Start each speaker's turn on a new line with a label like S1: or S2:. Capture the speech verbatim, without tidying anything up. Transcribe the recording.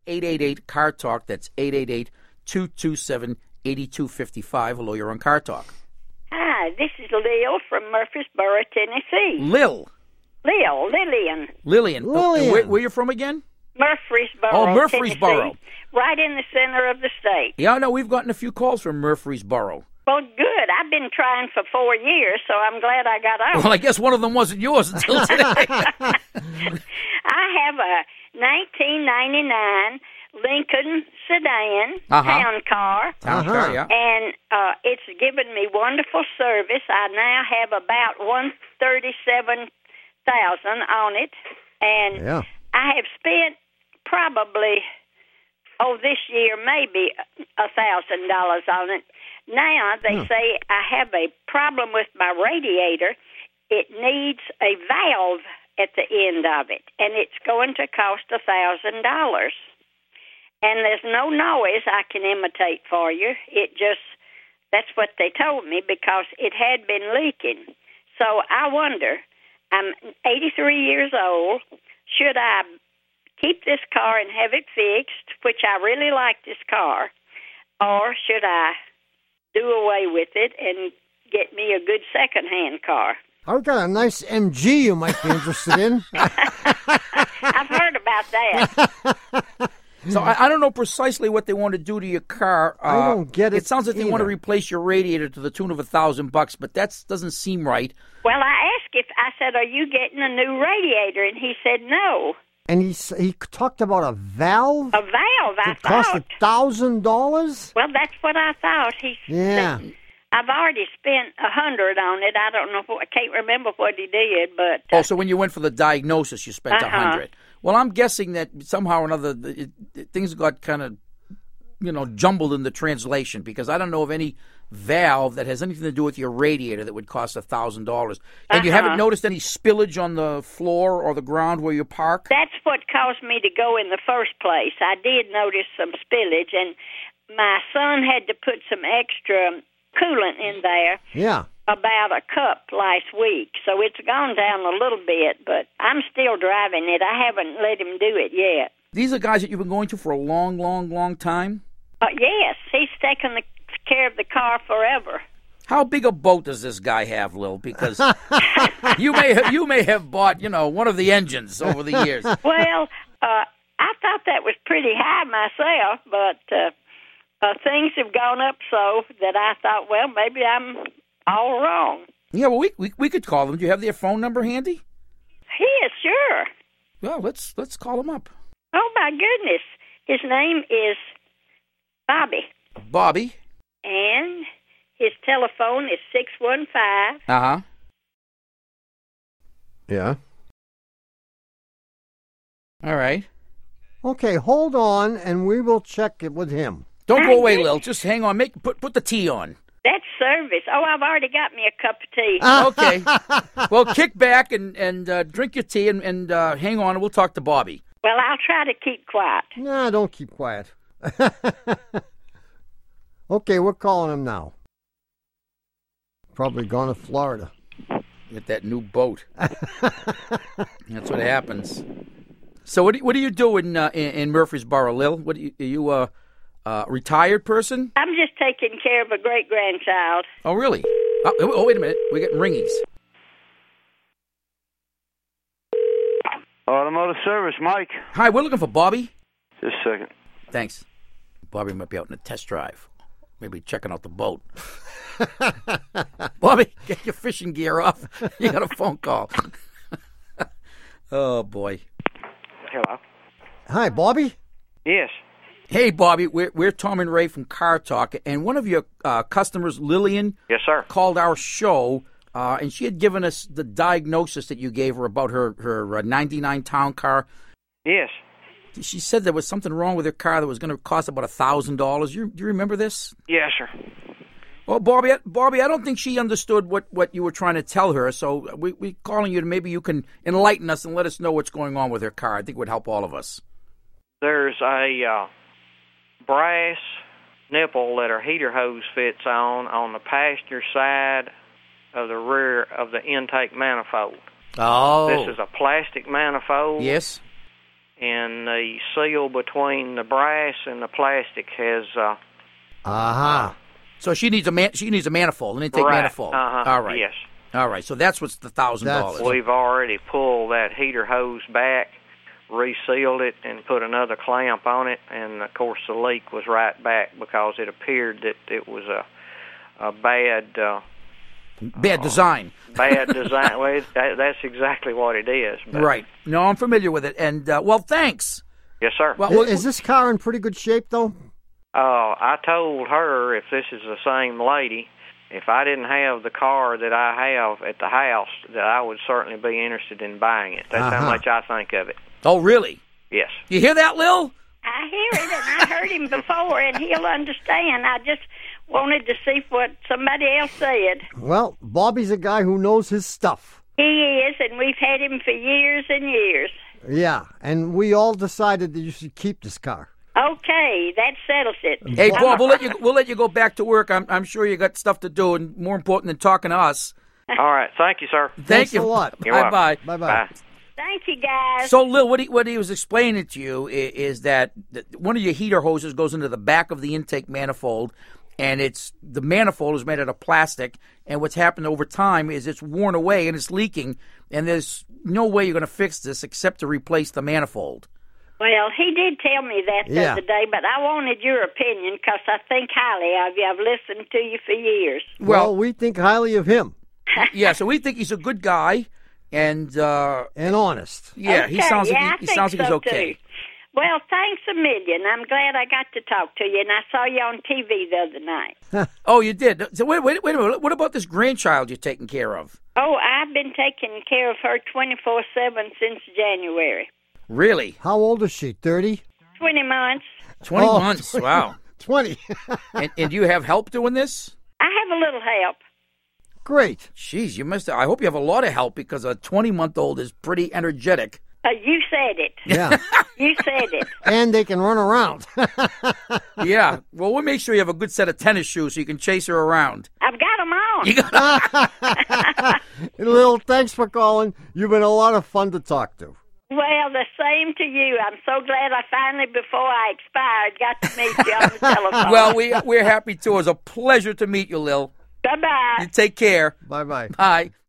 S1: eight eight eight, car talk. That's eight eight eight, two two seven, eight two five five. Hello, you're on Car Talk.
S2: Hi, this is Lil from Murfreesboro, Tennessee.
S1: Lil.
S2: Lil, Lillian.
S1: Lillian.
S3: Lillian.
S1: Where, where you from again?
S2: Murfreesboro,
S1: Oh, Murfreesboro.
S2: Tennessee, right in the center of the state.
S1: Yeah, I know. We've gotten a few calls from Murfreesboro.
S2: Well, good. I've been trying for four years, so I'm glad I got out.
S1: Well, I guess one of them wasn't yours until today.
S2: I have a nineteen ninety-nine Lincoln sedan,
S1: Uh-huh.
S2: town car,
S1: Town
S3: Uh-huh.
S1: car, yeah.
S2: and uh, it's given me wonderful service. I now have about one hundred thirty-seven thousand dollars on it, and
S3: Yeah.
S2: I have spent probably, oh, this year maybe a thousand dollars on it. Now they
S3: Hmm.
S2: say I have a problem with my radiator. It needs a valve at the end of it, and it's going to cost a thousand dollars. And there's no noise I can imitate for you. It just, that's what they told me because it had been leaking. So I wonder, I'm eighty-three years old. Should I keep this car and have it fixed, which I really like this car, or should I do away with it and get me a good second-hand car?
S3: I've got a nice M G you might be interested in.
S2: I've heard about that.
S1: So I, I don't know precisely what they want to do to your car. Uh,
S3: I don't get it
S1: It sounds like they want to
S3: either.
S1: replace your radiator to the tune of a thousand bucks, but that doesn't seem right.
S2: Well, I asked if, I said, are you getting a new radiator? And he said no.
S3: And he s- he talked about a valve
S2: A valve, I
S3: that cost
S2: thought.
S3: a thousand dollars.
S2: Well, that's what I thought. He
S3: Yeah.
S2: said, I've already spent a hundred on it. I don't know. What, I can't remember what he did, but
S1: Oh,
S2: uh,
S1: so when you went for the diagnosis, you spent a
S2: Uh-huh.
S1: hundred. Well, I'm guessing that somehow or another it, it, things got kind of, you know, jumbled in the translation because I don't know of any valve that has anything to do with your radiator that would cost a thousand dollars. And you
S2: Uh-huh.
S1: haven't noticed any spillage on the floor or the ground where you park?
S2: that's what caused me to go in the first place. I did notice some spillage, and my son had to put some extra coolant in there.
S3: Yeah.
S2: About a cup last week, so it's gone down a little bit, but I'm still driving it. I haven't let him do it yet.
S1: These are guys that you've been going to for a long, long, long time?
S2: Uh, yes, he's taken the care of the car forever.
S1: How big a boat does this guy have, Lil? Because you may have, you may have bought, you know, one of the engines over the years.
S2: Well, uh, I thought that was pretty high myself, but uh, uh, things have gone up so that I thought, well, maybe I'm all wrong.
S1: Yeah, well, we, we we could call them. Do you have their phone number handy?
S2: Yes, sure.
S1: Well, let's let's call them up.
S2: Oh, my goodness. His name is Bobby,
S1: Bobby.
S2: and his telephone is six one five.
S1: Uh huh.
S3: Yeah.
S1: All right.
S3: Okay, hold on, and we will check it with him.
S1: Don't go away, Lil. Just hang on. Make put put the tea on.
S2: That's service. Oh, I've already got me a cup of tea.
S1: Okay. Well, kick back and and uh, drink your tea and and uh, hang on, and we'll talk to Bobby.
S2: Well, I'll try to keep quiet.
S3: Nah, don't keep quiet. Okay, we're calling him now. Probably gone to Florida.
S1: Get that new boat. That's what happens. So what do, what do you do in, uh, in in Murfreesboro, Lil? What do you, are you a uh, retired person?
S2: I'm just taking care of a great grandchild.
S1: Oh, really? Oh, oh, wait a minute. We're getting ringies.
S4: Automotive Service, Mike.
S1: Hi, we're looking for Bobby.
S4: Just a second.
S1: Thanks. Bobby might be out in a test drive. Maybe checking out the boat. Bobby, get your fishing gear off. You got a phone call. Oh, boy.
S4: Hello.
S3: Hi, Bobby.
S4: Yes.
S1: Hey, Bobby, we're, we're Tom and Ray from Car Talk, and one of your uh, customers, Lillian,
S4: Yes, sir.
S1: called our show, uh, and she had given us the diagnosis that you gave her about her, her uh, ninety-nine town car.
S4: Yes.
S1: She said there was something wrong with her car that was going to cost about one thousand dollars. You, do you remember this?
S4: Yes, sir.
S1: Well, Bobby, Bobby, I don't think she understood what, what you were trying to tell her, so we, we're calling you to maybe you can enlighten us and let us know what's going on with her car. I think it would help all of us.
S4: There's a uh, brass nipple that her heater hose fits on on the passenger side of the rear of the intake manifold.
S1: Oh.
S4: This is a plastic manifold.
S1: Yes.
S4: and the seal between the brass and the plastic has. Uh,
S3: Aha. Uh-huh.
S1: So she needs a man. She needs a manifold, an intake
S4: right.
S1: manifold.
S4: Uh-huh.
S1: All right.
S4: Yes.
S1: All right. So that's what's the thousand dollars.
S4: We've already pulled that heater hose back, resealed it, and put another clamp on it. And of course, the leak was right back because it appeared that it was a a bad. Uh,
S1: Bad design.
S4: Uh, bad design. Well, that, that's exactly what it is. But.
S1: Right. No, I'm familiar with it. And, uh, well, thanks.
S4: Yes, sir.
S1: Well,
S3: Is, is this car in pretty good shape, though?
S4: Uh, I told her, if this is the same lady, if I didn't have the car that I have at the house, that I would certainly be interested in buying it. That's
S3: Uh-huh.
S4: how much I think of it.
S1: Oh, really?
S4: Yes.
S1: You hear that, Lil?
S2: I hear it, and I heard him before, and he'll understand. I just wanted to see what somebody else said.
S3: Well, Bobby's a guy who knows his stuff.
S2: He is, and we've had him for years and years.
S3: Yeah, and we all decided that you should keep this car.
S2: Okay, that settles it.
S1: Hey, Bob, we'll let you we'll let you go back to work. I'm I'm sure you got stuff to do, and more important than talking to us.
S4: All right. Thank you, sir.
S1: Thank
S3: Thanks
S1: you.
S3: a lot.
S4: You're
S1: Bye
S4: welcome.
S1: bye.
S3: Bye-bye.
S4: Bye.
S2: Thank you, guys.
S1: So, Lil, what he, what he was explaining to you is, is that the, one of your heater hoses goes into the back of the intake manifold, and it's the manifold is made out of plastic, and what's happened over time is it's worn away and it's leaking, and there's no way you're going to fix this except to replace the manifold.
S2: Well, he did tell me that the
S3: Yeah.
S2: other day, but I wanted your opinion because I think highly of you. I've listened to you for years.
S3: Well, we think highly of him
S1: Yeah, so we think he's a good guy, and uh,
S3: and honest.
S1: yeah, he
S2: Okay,
S1: sounds like
S2: yeah,
S1: he,
S2: I
S1: he
S2: think
S1: sounds like he's
S2: so,
S1: okay.
S2: too. Well, thanks a million. I'm glad I got to talk to you, and I saw you on T V the other night.
S1: Oh, you did. So wait, wait, wait a minute. What about this grandchild you're taking care of?
S2: Oh, I've been taking care of her twenty-four seven since January.
S1: Really?
S3: How old is she? thirty?
S2: twenty months.
S1: Twenty
S3: Oh,
S1: months. Wow.
S3: twenty.
S1: and, and do you have help doing this?
S2: I have a little help.
S3: Great.
S1: Jeez, you must. I hope you have a lot of help because a twenty-month-old is pretty energetic.
S2: Uh, you said it.
S3: Yeah.
S2: You said it.
S3: And they can run around.
S1: Yeah. Well, we'll make sure you have a good set of tennis shoes so you can chase her around.
S2: I've got them on.
S1: You got.
S3: Lil, thanks for calling. You've been a lot of fun to talk to.
S2: Well, the same to you. I'm so glad I finally, before I expired, got to meet you on the telephone.
S1: Well, we we're happy too. It was a pleasure to meet you, Lil.
S2: Bye-bye.
S1: You take care.
S3: Bye-bye.
S1: Bye.